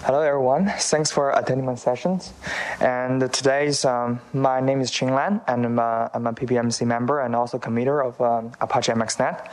Hello everyone, thanks for attending my sessions. And my name is Qing Lan, and I'm a PPMC member and also committer of Apache MXNet.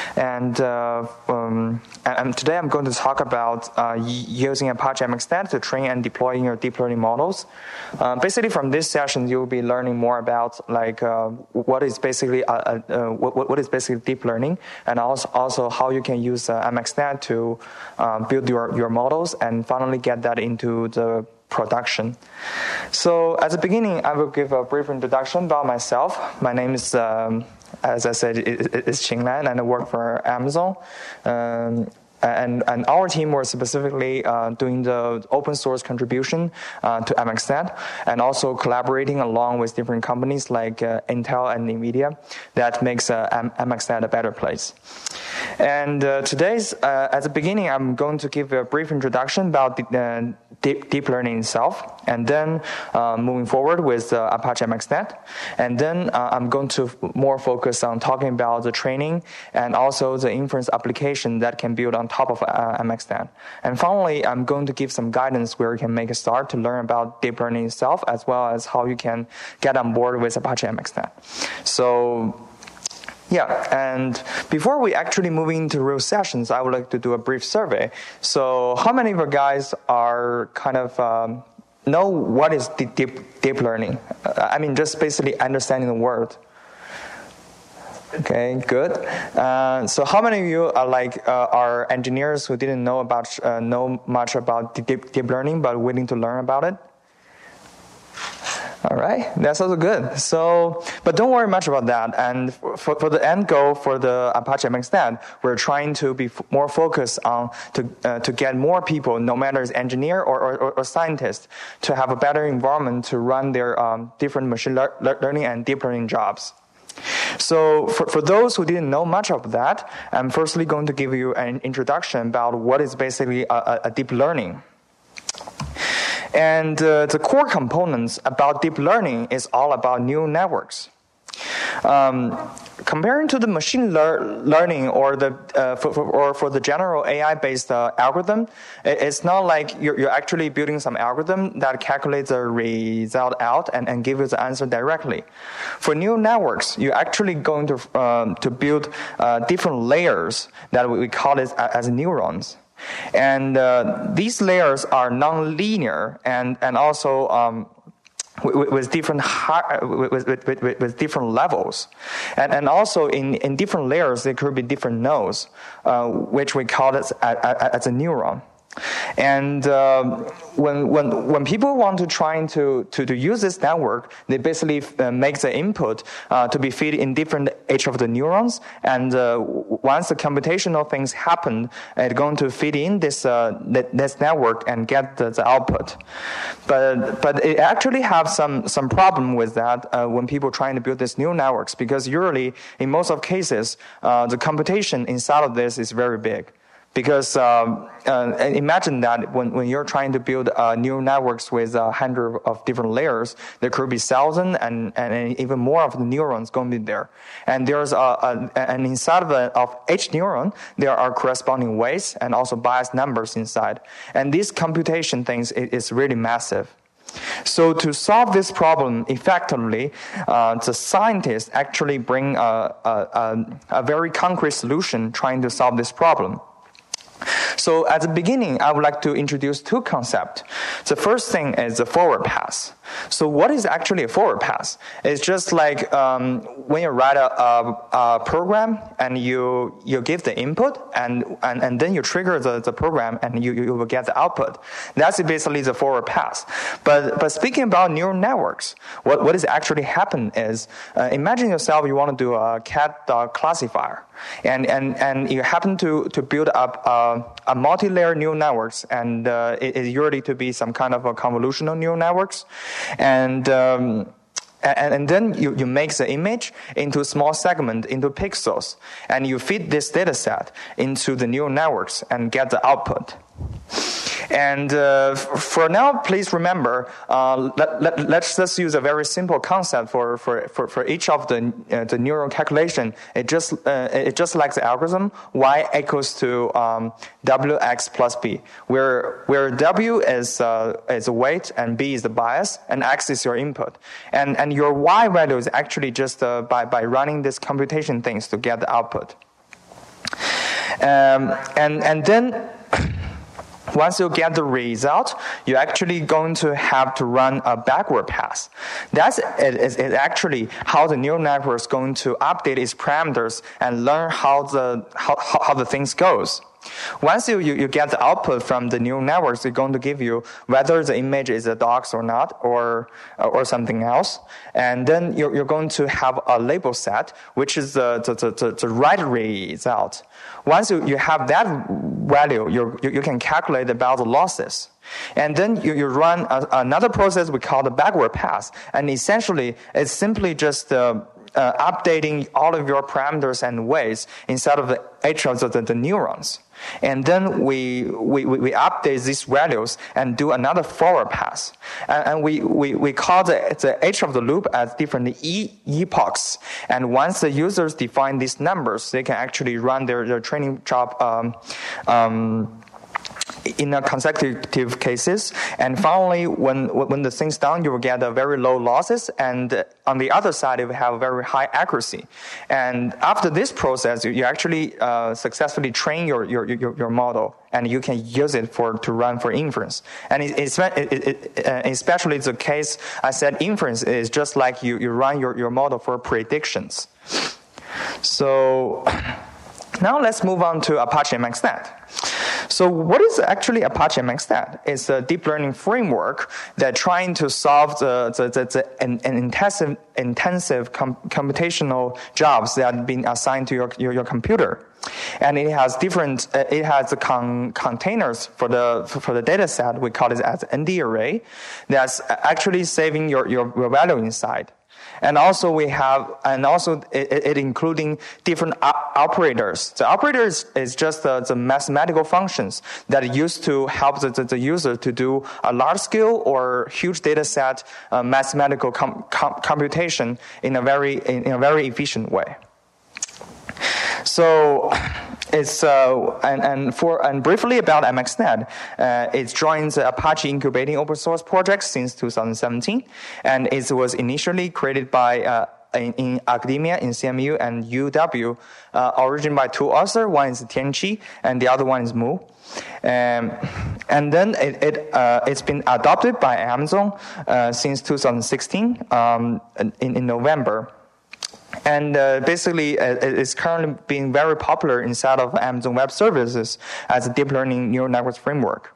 And today I'm going to talk about using Apache MXNet to train and deploy your deep learning models. Basically, from this session, you'll be learning more about what is basically deep learning, and also how you can use MXNet to build your models and finally get that into the production. So at the beginning, I will give a brief introduction about myself. My name is, as I said, is Qing Lan, and I work for Amazon. And our team was specifically doing the open source contribution to MXNet, and also collaborating along with different companies like Intel and NVIDIA that makes MXNet a better place. And at the beginning, I'm going to give a brief introduction about deep learning itself, and then moving forward with Apache MXNet, and then I'm going to more focus on talking about the training and also the inference application that can build on top of MXNet. And finally, I'm going to give some guidance where you can make a start to learn about deep learning itself, as well as how you can get on board with Apache MXNet. So, yeah, and before we actually move into real sessions, I would like to do a brief survey. So how many of you guys are kind of know what is deep learning? I mean, just basically understanding the word. Okay, good. So how many of you are engineers who didn't know much about deep learning but willing to learn about it? All right, that's also good. So, but don't worry much about that. And for the end goal for the Apache MXNet, we're trying to be more focused on to get more people, no matter it's engineer or scientist, to have a better environment to run their different machine learning and deep learning jobs. So for those who didn't know much of that, I'm firstly going to give you an introduction about what is basically a deep learning. And the core components about deep learning is all about neural networks. Comparing to the machine learning or for the general AI-based algorithm, it's not like you're actually building some algorithm that calculates the result out and give you the answer directly. For neural networks, you're actually going to build different layers that we call it as neurons. And these layers are non-linear and also with different with different levels, and also in different layers there could be different nodes, which we call it as a neuron. And when people want to try to use this network, they basically make the input to be fed in different each of the neurons, and once the computational things happen, it's going to feed in this network and get the output. But it actually have some problem with that when people trying to build these neural networks, because usually in most of cases the computation inside of this is very big. Because imagine that when you're trying to build neural networks with 100 of different layers, there could be 1,000 and even more of the neurons going to be there. And there's and inside of each neuron, there are corresponding weights and also bias numbers inside. And this computation things is really massive. So to solve this problem effectively, the scientists actually bring a very concrete solution trying to solve this problem. So at the beginning, I would like to introduce two concepts. The first thing is the forward pass. So what is actually a forward pass? It's just like when you write a program and you give the input and then you trigger the program and you will get the output. That's basically the forward pass. But speaking about neural networks, what is actually happen is imagine yourself you want to do a cat-dog classifier. And you happen to build up a multi-layer neural networks, and it is usually to be some kind of a convolutional neural networks, and then you make the image into small segment, into pixels, and you feed this data set into the neural networks and get the output. And for now, please remember, let's just use a very simple concept for each of the neural calculation. It just like the algorithm, y equals to wx plus b, where w is a weight and b is the bias and x is your input, and your y value is actually just by running this computation things to get the output. And then once you get the result, you're actually going to have to run a backward pass. That's actually how the neural network is going to update its parameters and learn how the things goes. Once you get the output from the neural networks, it's going to give you whether the image is a dogs or not, or something else. And then you're going to have a label set, which is the right result. Once you have that value, you can calculate about the losses. And then you run another process we call the backward pass. And essentially, it's simply just updating all of your parameters and weights inside of the H of the neurons. And then we update these values and do another forward pass. And we call the H of the loop as different epochs. And once the users define these numbers, they can actually run their training job in a consecutive cases. And finally, when the thing's done, you will get a very low losses, and on the other side, it will have very high accuracy. And after this process, you actually successfully train your model, and you can use it to run for inference. And especially the case I said, inference is just like you run your model for predictions. So now let's move on to Apache MXNet. So what is actually Apache MXNet? It's a deep learning framework that trying to solve an intensive computational jobs that have been assigned to your computer. And it has containers for the data set. We call it as ND array. That's actually saving your value inside. And also it including different operators. The operators is just the mathematical functions that used to help the user to do a large scale or huge data set mathematical computation in a very efficient way. So it's and briefly about MXNet, it joins the Apache Incubating Open Source project since 2017, and it was initially created by in academia in CMU and UW, originated by two authors. One is Tianqi, and the other one is Mu. And then it's been adopted by Amazon since 2016 in November. And basically, it's currently being very popular inside of Amazon Web Services as a deep learning neural networks framework.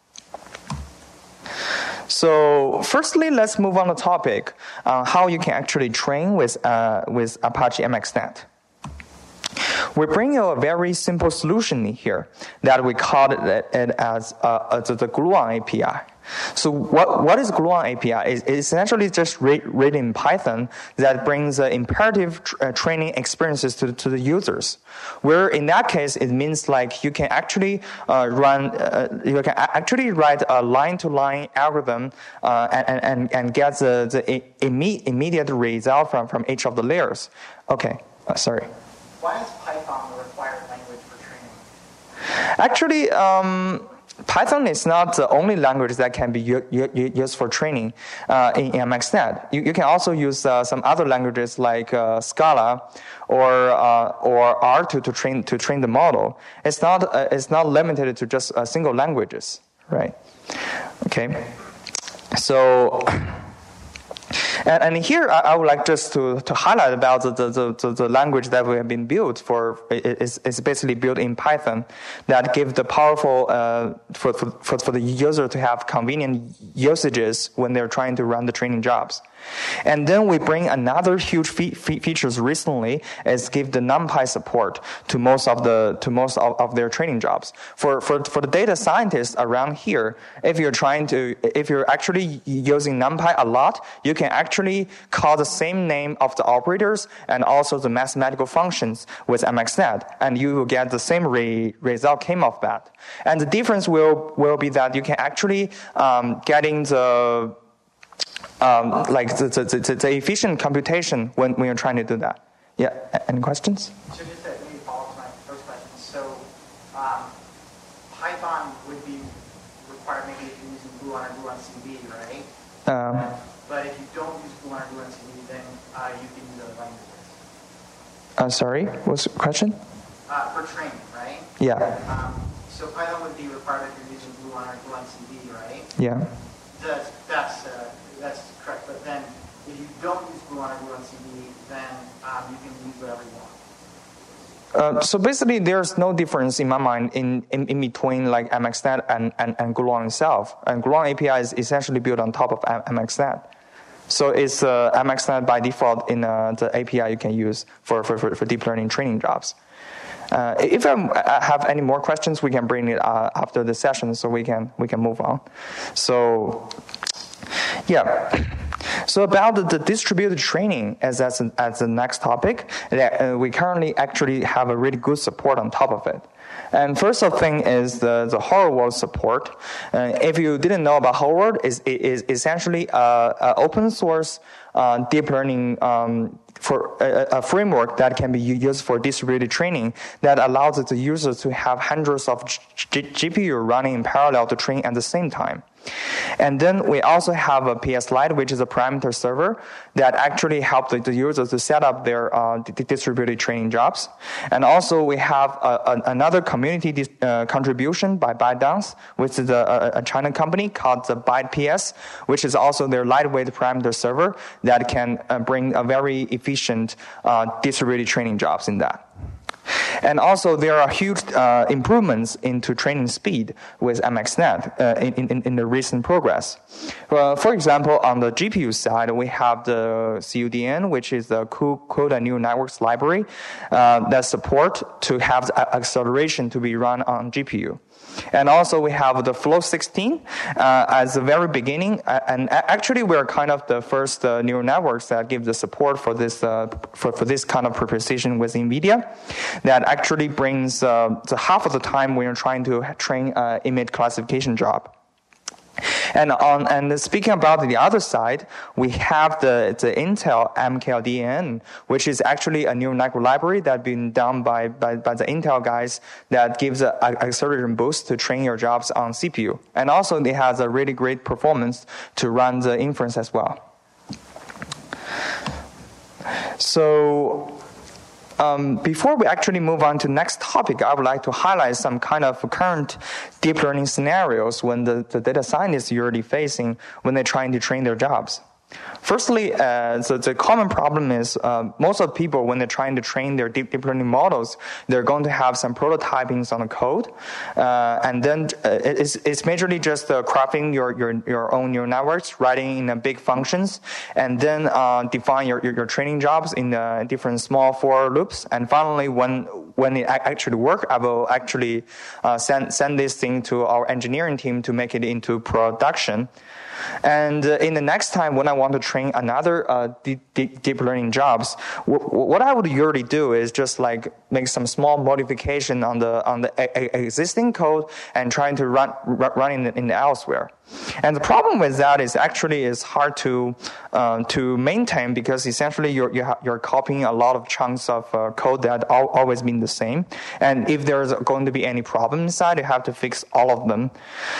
So firstly, let's move on to the topic how you can actually train with Apache MXNet. We bring you a very simple solution here that we call it as the Gluon API. So what is Gluon API? It's essentially just written in Python that brings imperative training experiences to the users. Where in that case, it means like you can actually write a line-to-line algorithm and get the immediate result from each of the layers. Okay, sorry. Why is Python the required language for training? Actually, Python is not the only language that can be used for training in MXNet. You can also use some other languages like Scala or R to train the model. It's not limited to just single languages, right? Okay, so. And here I would like just to highlight about the language that we have been built for. It's basically built in Python that give the powerful for the user to have convenient usages when they're trying to run the training jobs. And then we bring another huge features recently is give the NumPy support to most of their training jobs. For the data scientists around here, if you're actually using NumPy a lot, you can actually call the same name of the operators and also the mathematical functions with MXNet, and you will get the same result came of that. And the difference will be that you can actually getting the the efficient computation when you're trying to do that. Yeah, any questions? So just to maybe follow up to my first question. So Python would be required maybe if you're using Gluon or Gluon CV, right? But if you don't use Gluon or Gluon CV, then you can use other languages. Sorry, what's the question? For training, right? Yeah. So Python would be required if you're using Gluon or Gluon CV, right? Yeah. That's correct. But then if you don't use Gluon or Gluon CV, then you can use whatever you want. So basically, there's no difference in my mind in between like MXNet and Gluon itself. And Gluon API is essentially built on top of MXNet. So it's MXNet by default in the API you can use for deep learning training jobs. If I have any more questions, we can bring it after the session, so we can move on. So, yeah. So about the distributed training as the next topic, we currently actually have a really good support on top of it. And first thing is the HelloWorld support. If you didn't know about HelloWorld, is essentially open source deep learning for a framework that can be used for distributed training that allows the users to have hundreds of GPU running in parallel to train at the same time. And then we also have a PS Lite, which is a parameter server that actually helps the users to set up their distributed training jobs. And also we have another community contribution by ByteDance, which is a China company called the BytePS, which is also their lightweight parameter server that can bring a very efficient distributed training jobs in that. And also, there are huge improvements into training speed with MXNet in the recent progress. For example, on the GPU side, we have the CUDN, which is the CUDA Neural Networks library that support to have the acceleration to be run on GPU. And also we have the Flow 16 as the very beginning, and actually we're kind of the first neural networks that give the support for this for this kind of precision with NVIDIA. That actually brings the half of the time when you're trying to train image classification job. And speaking about the other side, we have the Intel MKLDN, which is actually a neural network library that's been done by the Intel guys that gives an acceleration boost to train your jobs on CPU. And also it has a really great performance to run the inference as well. So before we actually move on to next topic, I would like to highlight some kind of current deep learning scenarios when the data scientists are usually facing when they're trying to train their jobs. Firstly, the common problem is most of the people, when they're trying to train their deep learning models, they're going to have some prototypings on the code, and then it's majorly just crafting your own neural networks, writing in big functions, and then define your training jobs in different small for loops. And finally, when it actually works, I will actually send this thing to our engineering team to make it into production. And in the next time when I want to train another deep learning jobs, what I would usually do is just like make some small modification on the existing code and trying to run it in elsewhere. And the problem with that is actually it's hard to maintain, because essentially you're copying a lot of chunks of code that always been the same. And if there's going to be any problem inside, you have to fix all of them.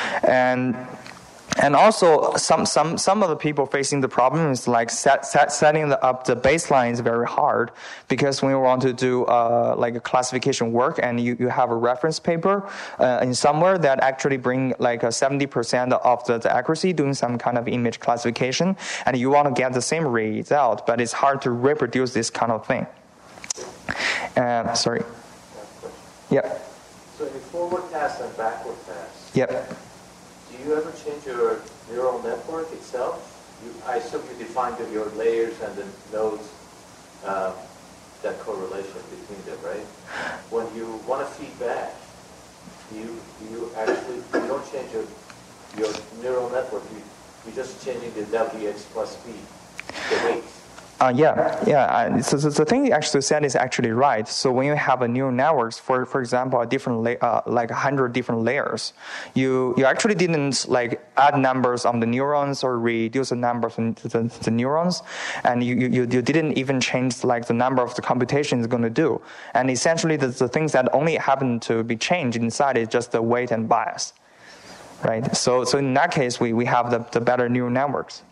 And also, some of the people facing the problem is like setting up the baseline is very hard, because when you want to do like a classification work and you have a reference paper in somewhere that actually bring like 70% of the accuracy doing some kind of image classification, and you want to get the same result, but it's hard to reproduce this kind of thing. Sorry. Yep. So in forward pass and backward pass. Yep. Do you ever change your neural network itself? I assume you defined your layers and the nodes, that correlation between them, right? When you want to feed back, you don't change your neural network. You're just changing the WX plus B, the weights. So the thing you actually said is actually right. So when you have a neural networks, for example, a different like 100 different layers, you actually didn't like add numbers on the neurons or reduce the numbers on the neurons, and you didn't even change like the number of the computation it's going to do. And essentially, the things that only happen to be changed inside is just the weight and bias, right? So in that case, we have the better neural networks.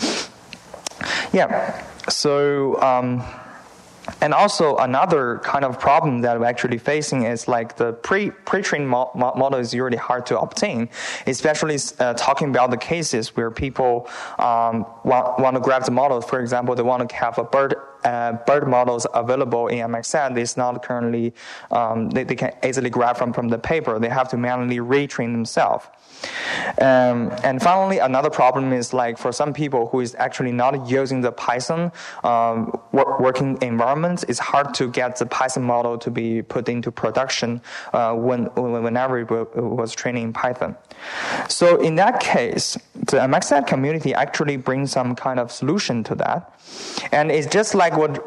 Yeah. So, and also another kind of problem that we're actually facing is like the pre-trained model is really hard to obtain, especially talking about the cases where people want to grab the models. For example, they want to have a bird models available in MXNet. It's not currently, they can easily grab from the paper. They have to manually retrain themselves. And finally, another problem is like for some people who is actually not using the Python working environment, it's hard to get the Python model to be put into production whenever it was training in Python. So in that case, the MXNet community actually brings some kind of solution to that, and it's just like what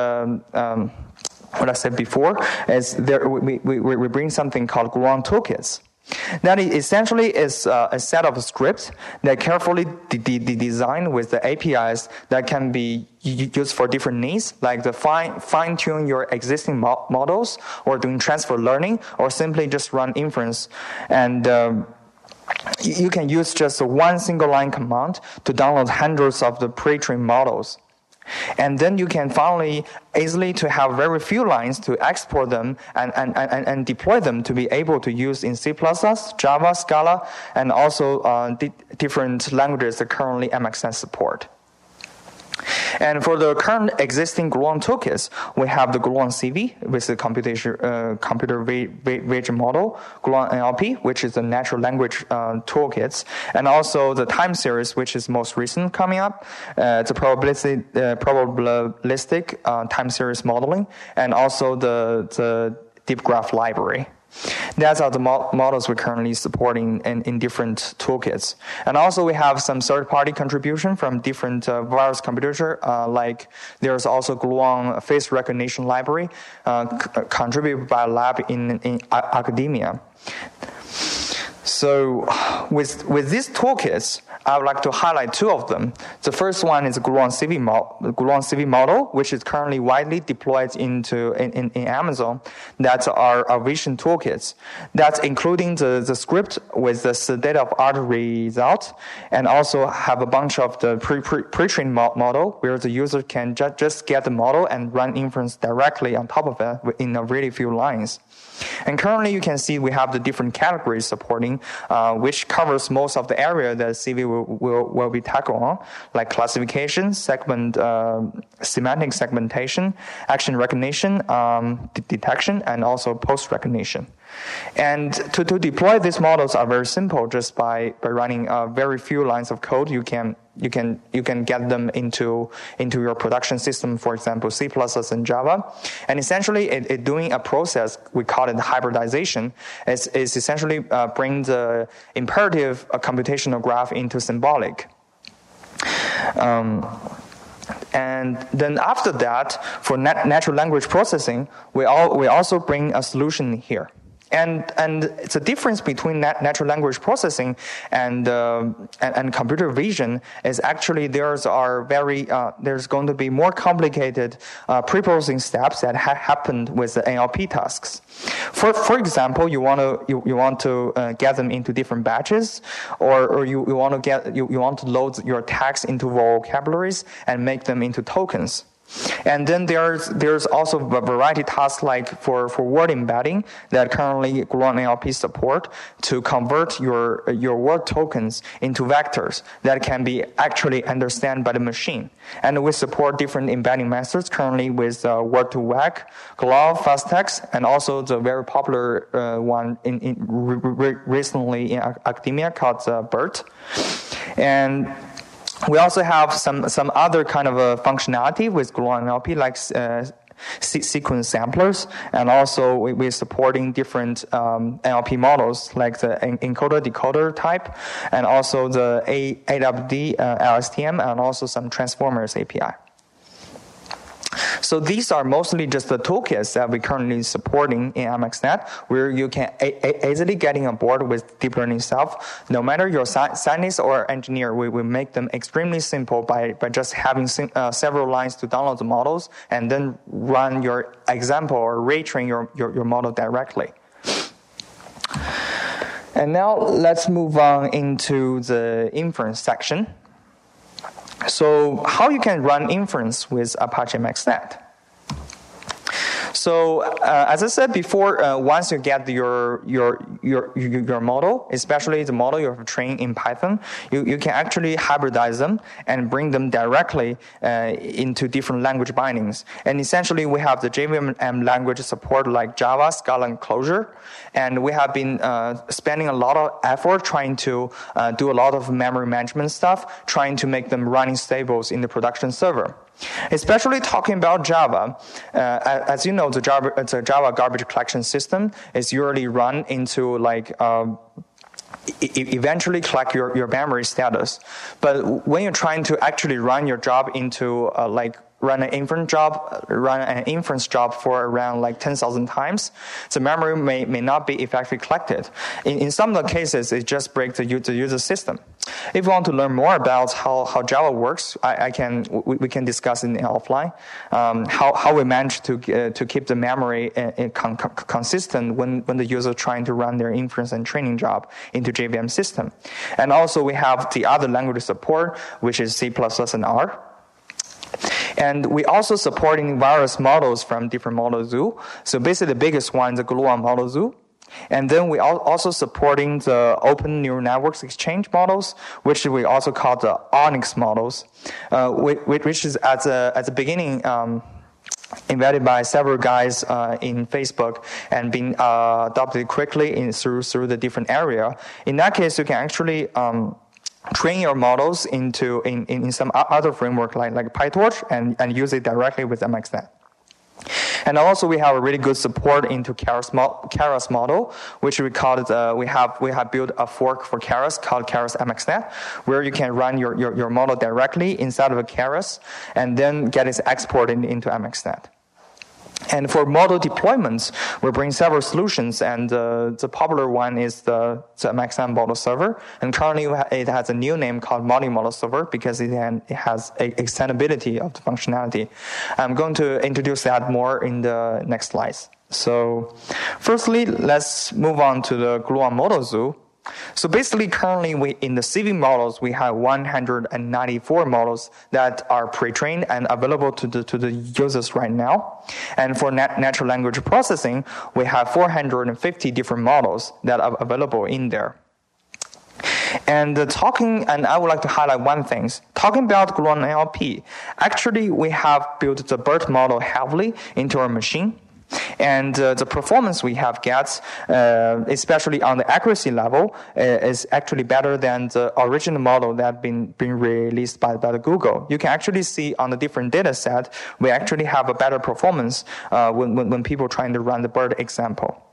I said before is there we bring something called Gluon toolkits. That essentially is a set of scripts that carefully designed with the APIs that can be used for different needs, like the fine-tune your existing models, or doing transfer learning, or simply just run inference. And you can use just one single line command to download hundreds of the pre-trained models. And then you can finally easily to have very few lines to export them and deploy them to be able to use in C++, Java, Scala, and also different languages that currently MXNet support. And for the current existing Gluon toolkits, we have the Gluon CV, with the computer vision model, Gluon NLP, which is the natural language toolkits, and also the time series, which is most recent coming up. It's a probabilistic time series modeling, and also the deep graph library. That's are the models we're currently supporting in different toolkits. And also we have some third-party contribution from different various computers, like there's also Gluon face recognition library contributed by a lab in academia. So with these toolkits, I would like to highlight two of them. The first one is Gluon CV model, which is currently widely deployed in Amazon. That's our vision toolkits. That's including the script with the state-of-art result, and also have a bunch of the pre-trained model where the user can just get the model and run inference directly on top of it in a really few lines. And currently, you can see we have the different categories supporting, which covers most of the area that CV will be tackled on, like classification, semantic segmentation, action recognition, detection, and also post-recognition. And to deploy these models are very simple. Just by running very few lines of code, you can get them into your production system, for example, C++ and Java. And essentially, it doing a process, we call it hybridization, is essentially bring the imperative computational graph into symbolic. And then after that, for natural language processing, we also bring a solution here. And it's a difference between natural language processing and computer vision is actually there's going to be more complicated pre-processing steps that happened with the NLP tasks. For example, you want to get them into different batches, or you want to load your text into vocabularies and make them into tokens. And then there's also a variety of tasks like for word embedding that currently Gluon NLP support to convert your word tokens into vectors that can be actually understood by the machine. And we support different embedding methods currently with Word2Vec, GloVe, FastText, and also the very popular one recently in academia called BERT. And We also have some other kind of functionality with Gluon NLP, like sequence samplers, and also we're supporting different NLP models like the encoder-decoder type, and also the AWD LSTM, and also some transformers API. So these are mostly just the toolkits that we're currently supporting in MXNet, where you can easily getting on board with deep learning itself. No matter your scientist or engineer, we make them extremely simple by just having several lines to download the models and then run your example or retrain your model directly. And now let's move on into the inference section. So how you can run inference with Apache MXNet? So as I said before, once you get your model, especially the model you have trained in Python, you can actually hybridize them and bring them directly into different language bindings. And essentially, we have the JVM language support like Java, Scala, and Clojure. And we have been spending a lot of effort trying to do a lot of memory management stuff, trying to make them running stables in the production server. Especially talking about Java, as you know, the Java garbage collection system is usually run into like eventually collect your memory status. But when you're trying to actually run your job into run an inference job for around like 10,000 times, the memory may not be effectively collected. In some of the cases, it just breaks the user system. If you want to learn more about how Java works, we can discuss it offline. How we manage to keep the memory consistent when the user is trying to run their inference and training job into JVM system. And also we have the other language support, which is C++ and R. And we also supporting various models from different model zoo. So basically the biggest one is the Gluon model zoo. And then we also supporting the Open Neural Networks Exchange models, which we also call the ONNX models, which is at the beginning invented by several guys in Facebook and being adopted quickly through the different area. In that case, you can actually train your models in some other framework like PyTorch and use it directly with MXNet. And also we have a really good support into Keras model, which we call it, we have built a fork for Keras called Keras MXNet, where you can run your model directly inside of a Keras and then get it exported into MXNet. And for model deployments, we bring several solutions, and the popular one is the MXNet model server. And currently, it has a new name called multi-model server because it has extendability of the functionality. I'm going to introduce that more in the next slides. So, firstly, let's move on to the Gluon model zoo. So basically, currently, in the CV models, we have 194 models that are pre-trained and available to the users right now. And for natural language processing, we have 450 different models that are available in there. And I would like to highlight one thing. Talking about Gluon NLP, actually, we have built the BERT model heavily into our machine. And the performance we have gets, especially on the accuracy level, is actually better than the original model that been released by the Google. You can actually see on the different data set, we actually have a better performance when people trying to run the BERT example.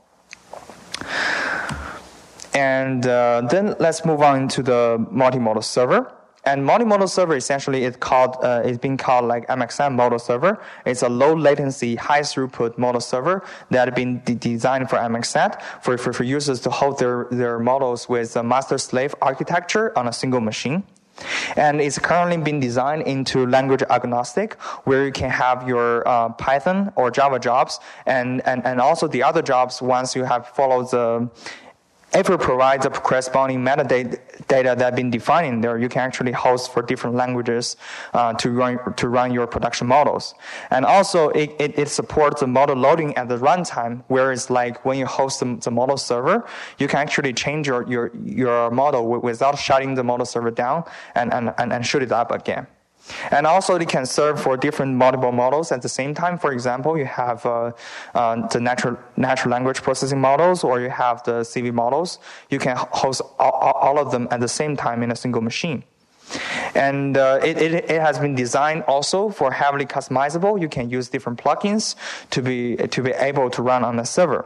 And then let's move on to the multimodal server. And multimodal server essentially is being called like MXNet model server. It's a low latency, high throughput model server that has been designed for MXNet for users to hold their models with a master-slave architecture on a single machine. And it's currently been designed into language agnostic, where you can have your Python or Java jobs, and also the other jobs once you have followed if it provides the corresponding metadata that have been defined in there, you can actually host for different languages to run your production models. And also, it supports the model loading at the runtime, whereas like when you host the model server, you can actually change your model without shutting the model server down and shoot it up again. And also, it can serve for different multiple models at the same time. For example, you have the natural language processing models, or you have the CV models. You can host all of them at the same time in a single machine. And it has been designed also for heavily customizable. You can use different plugins to be able to run on the server.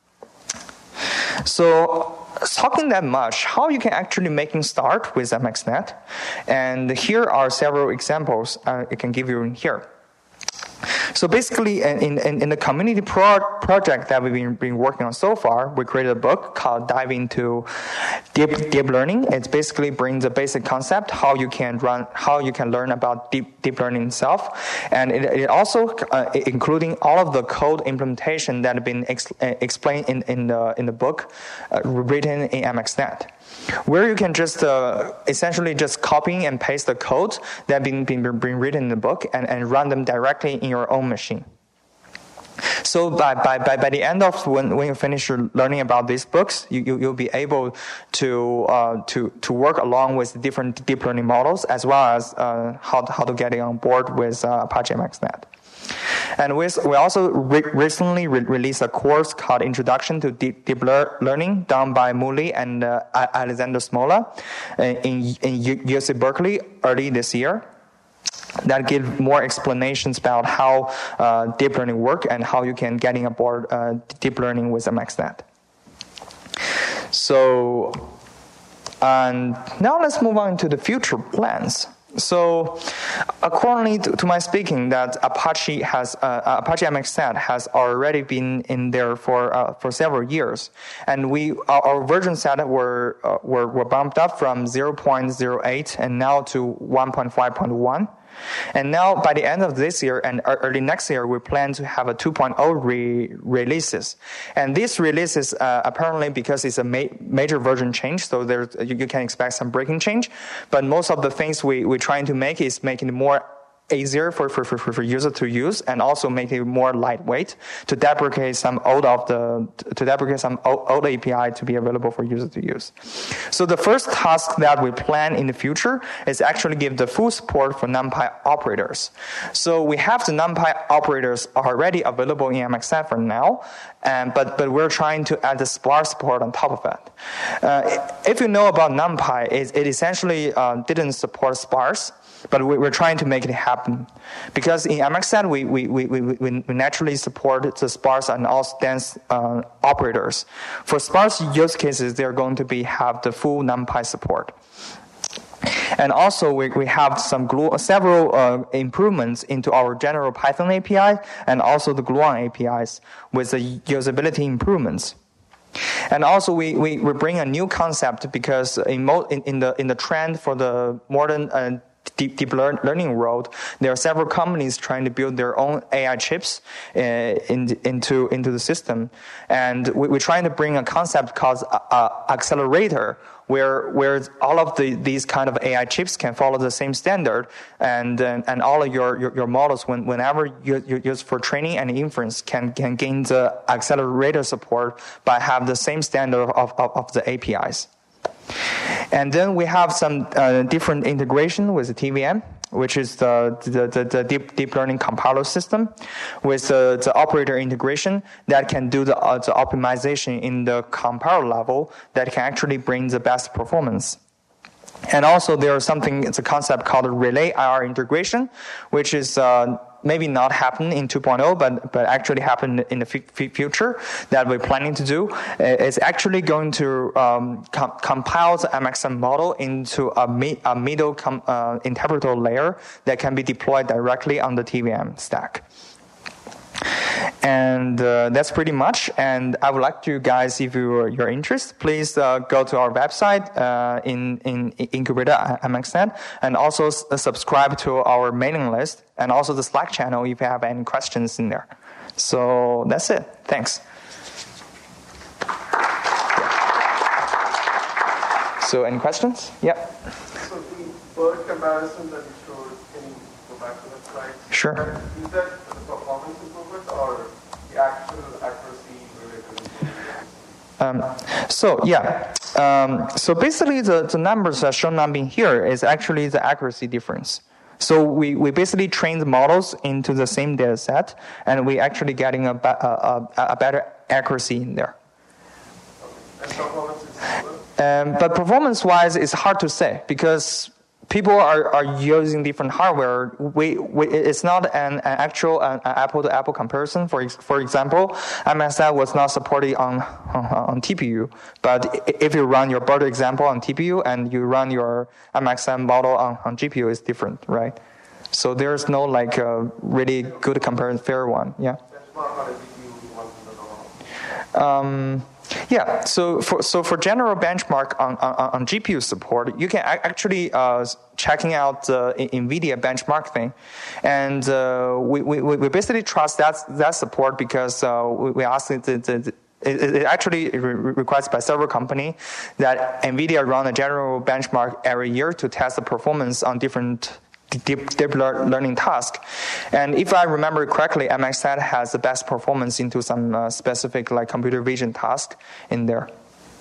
So, talking that much, how you can actually making start with MXNet, and here are several examples I can give you in here. So basically, in the community project that we've been working on so far, we created a book called Dive into Deep Learning. It basically brings a basic concept how you can learn about deep learning itself, and it also including all of the code implementation that have been explained in the book written in MXNet, where you can just essentially just copy and paste the code that been written in the book and run them directly in your own machine. So by the end of when you finish learning about these books, you'll be able to work along with different deep learning models, as well as how to get on board with Apache MXNet. And we also recently released a course called Introduction to Deep Learning, done by Muli and Alexander Smola in UC Berkeley early this year. That give more explanations about how deep learning work and how you can get on board deep learning with MXNet. So, and now let's move on to the future plans. So, accordingly to my speaking, that Apache MXNet has already been in there for several years, and our version set were bumped up from 0.08 and now to 1.5.1. And now, by the end of this year and early next year, we plan to have a 2.0 releases. And these releases, apparently, because it's a major version change, so you can expect some breaking change. But most of the things we're trying to make is making it more easier for user to use, and also make it more lightweight to deprecate some old API to be available for user to use. So the first task that we plan in the future is actually give the full support for NumPy operators. So we have the NumPy operators already available in MXNet for now, but we're trying to add the sparse support on top of it. If you know about NumPy, it essentially didn't support sparse. But we're trying to make it happen, because in MXNet we naturally support the sparse and also dense operators. For sparse use cases, they're going to have the full NumPy support. And also we have several improvements into our general Python API and also the Gluon APIs with the usability improvements. And also we bring a new concept, because in the trend for the modern deep learning world, there are several companies trying to build their own AI chips into the system, and we're trying to bring a concept called accelerator, where all of these kind of AI chips can follow the same standard, and all of your models, whenever you use for training and inference, can gain the accelerator support by have the same standard of the APIs. And then we have some different integration with the TVM, which is the deep learning compiler system, with the operator integration that can do the optimization in the compiler level that can actually bring the best performance. And also it's a concept called relay IR integration, which is maybe not happen in 2.0, but actually happen in the future that we're planning to do. It's actually going to compile the MXN model into a middle interpreter layer that can be deployed directly on the TVM stack. And that's pretty much. And I would like to guys, if you're interested, please go to our website in Incubator MXNet, and also subscribe to our mailing list, and also the Slack channel if you have any questions in there. So that's it. Thanks. So any questions? Yeah. So the bird comparison that you showed, can you go back to that slide? Sure. Is that the performance improvement or the actual accuracy related improvement? So basically the numbers that shown up in here is actually the accuracy difference. So we basically train the models into the same data set, and we actually getting a better accuracy in there. Okay. And performance is similar? But performance-wise, it's hard to say, because people are using different hardware. It's not an actual apple-to-apple comparison. For example, MXNet was not supported on TPU, but if you run your Berta example on TPU and you run your MXNet model on GPU, it's different, right? So there's no like really good comparison, fair one. Yeah. Yeah, so for general benchmark on GPU support, you can actually checking out the NVIDIA benchmark thing, and we basically trust that support because we asked it actually requires by several companies that NVIDIA run a general benchmark every year to test the performance on different deep learning task. And if I remember correctly, MXNet has the best performance into some specific like computer vision task in there.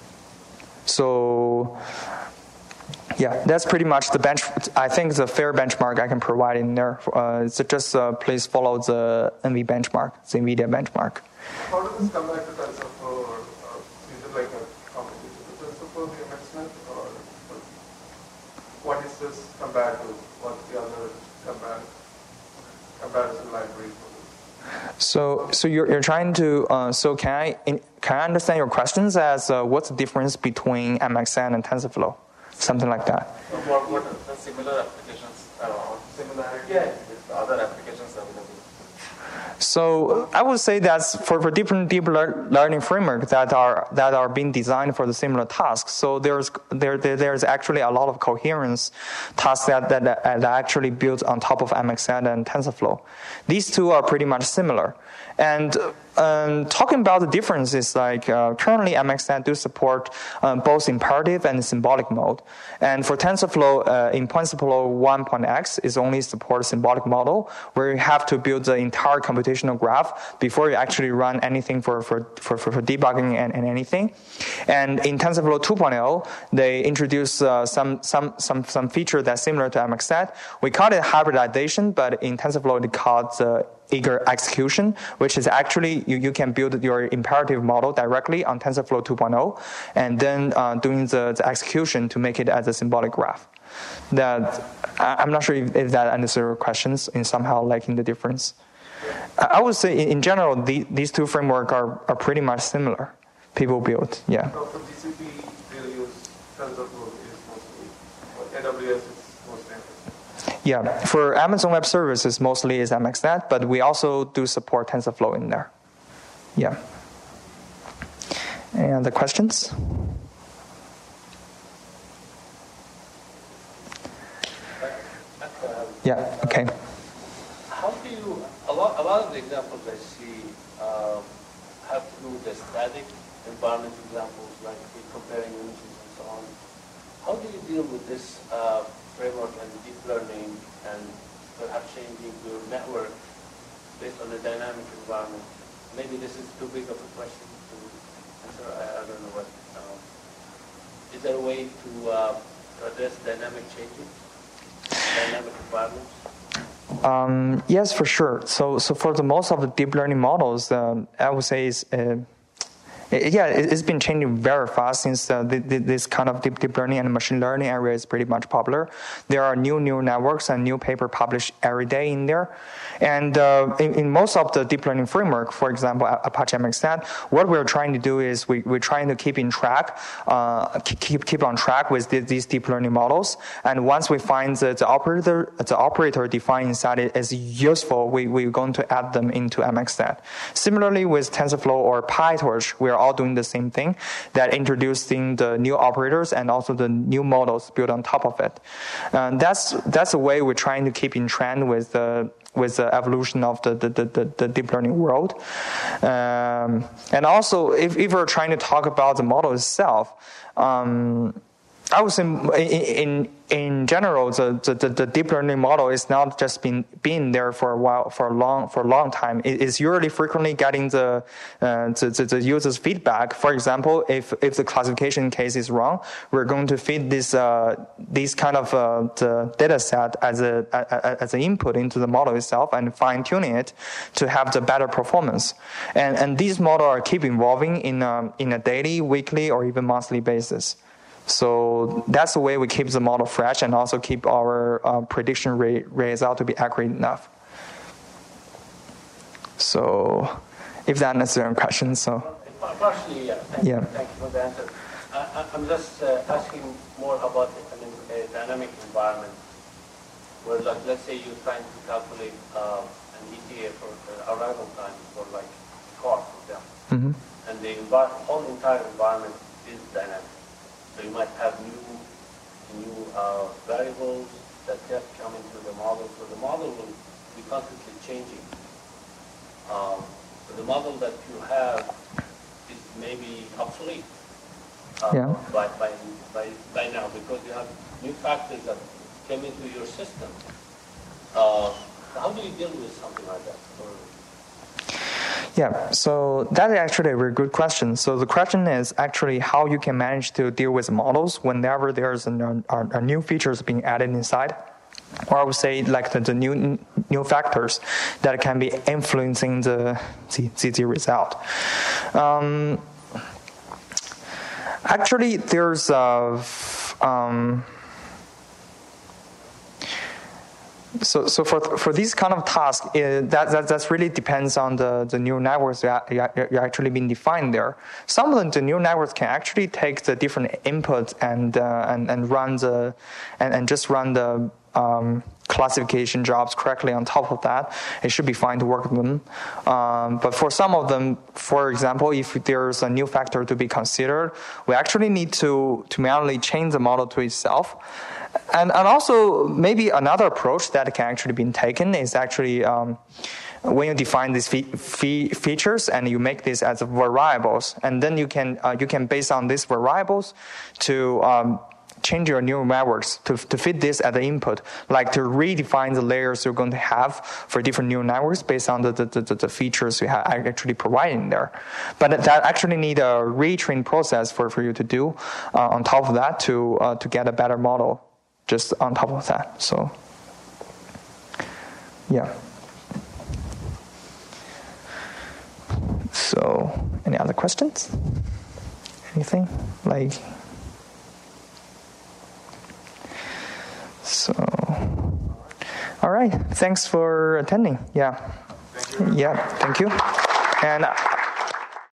So yeah, that's pretty much the I think the fair benchmark I can provide in there. So just please follow the NV benchmark, the NVIDIA benchmark. How does this compare to TensorFlow? Is it like a competition to TensorFlow, the MXNet, or what is this compared to? What's the other comparison library for this? So you're trying to so can I understand your questions as what's the difference between MXNet and TensorFlow, something like that? What are the similar applications or similarity with other applications available? So I would say that's for different deep learning frameworks that are being designed for the similar tasks. So there's actually a lot of coherence tasks that actually built on top of MXNet and TensorFlow. These two are pretty much similar. And talking about the differences, like currently MXNet do support both imperative and symbolic mode. And for TensorFlow, in principle 1.x is only support symbolic model, where you have to build the entire computational graph before you actually run anything for debugging and anything. And in TensorFlow 2.0, they introduced some feature that's similar to MXNet. We call it hybridization, but in TensorFlow they call it eager execution, which is actually you can build your imperative model directly on TensorFlow 2.0 and then doing the execution to make it as a symbolic graph. That I'm not sure if that answers your questions in somehow liking the difference. I would say in general these two frameworks are pretty much similar. People build, yeah. So for GCP, they'll use TensorFlow is mostly, for AWS is mostly. Yeah, for Amazon Web Services, mostly is MXNet, but we also do support TensorFlow in there. Yeah. Any other questions? Yeah, okay. How do you, a lot of the examples I see have to do with the static environment examples, like comparing images and so on. How do you deal with this framework and deep learning and perhaps changing your network based on the dynamic environment? Maybe this is too big of a question to answer. I don't know what. Is there a way to address dynamic changes, dynamic environments? Yes, for sure. So for the most of the deep learning models, I would say is. It's been changing very fast since this kind of deep learning and machine learning area is pretty much popular. There are new networks and new paper published every day in there. And in most of the deep learning framework, for example, Apache MXNet, what we're trying to do is we're trying to keep on track with these deep learning models. And once we find the operator defined inside it is useful, we're going to add them into MXNet. Similarly with TensorFlow or PyTorch, we're all doing the same thing, that introducing the new operators and also the new models built on top of it. That's a way we're trying to keep in trend with the evolution of the deep learning world. And also, if we're trying to talk about the model itself, I would say in general, the deep learning model is not just been there for a while, for a long time. It is usually frequently getting the user's feedback. For example, if the classification case is wrong, we're going to feed this kind of the data set as an input into the model itself and fine tuning it to have the better performance. And these models are keep evolving in a daily, weekly, or even monthly basis. So that's the way we keep the model fresh and also keep our prediction result to be accurate enough. So if that answers your question, so. Partially, yeah. Thank you for the answer. I'm just asking more about a dynamic environment where, like, let's say you're trying to calculate an ETA for arrival time for, like, a car, for example. Mm-hmm. And the whole entire environment is dynamic. So you might have new variables that get come into the model. So the model will be constantly changing. So the model that you have is maybe obsolete by now because you have new factors that came into your system. How do you deal with something like that? Yeah, so that is actually a very good question. So the question is actually how you can manage to deal with models whenever there's a new features being added inside. Or I would say like the new factors that can be influencing the result. Actually, there's So for these kind of tasks, that really depends on the neural networks that you're actually being defined there. Some of the neural networks can actually take the different inputs and just run the classification jobs correctly on top of that. It should be fine to work with them. But for some of them, for example, if there's a new factor to be considered, we actually need to manually change the model to itself. And also maybe another approach that can actually be taken is actually when you define these features and you make this as variables, and then you can base on these variables to change your neural networks to fit this as the input, like to redefine the layers you're going to have for different neural networks based on the features you have actually providing there. But that actually need a retrain process for you to do on top of that to get a better model just on top of that. So, yeah. So, any other questions? Anything? So, all right. Thanks for attending. Yeah. Thank you. Yeah. Thank you. And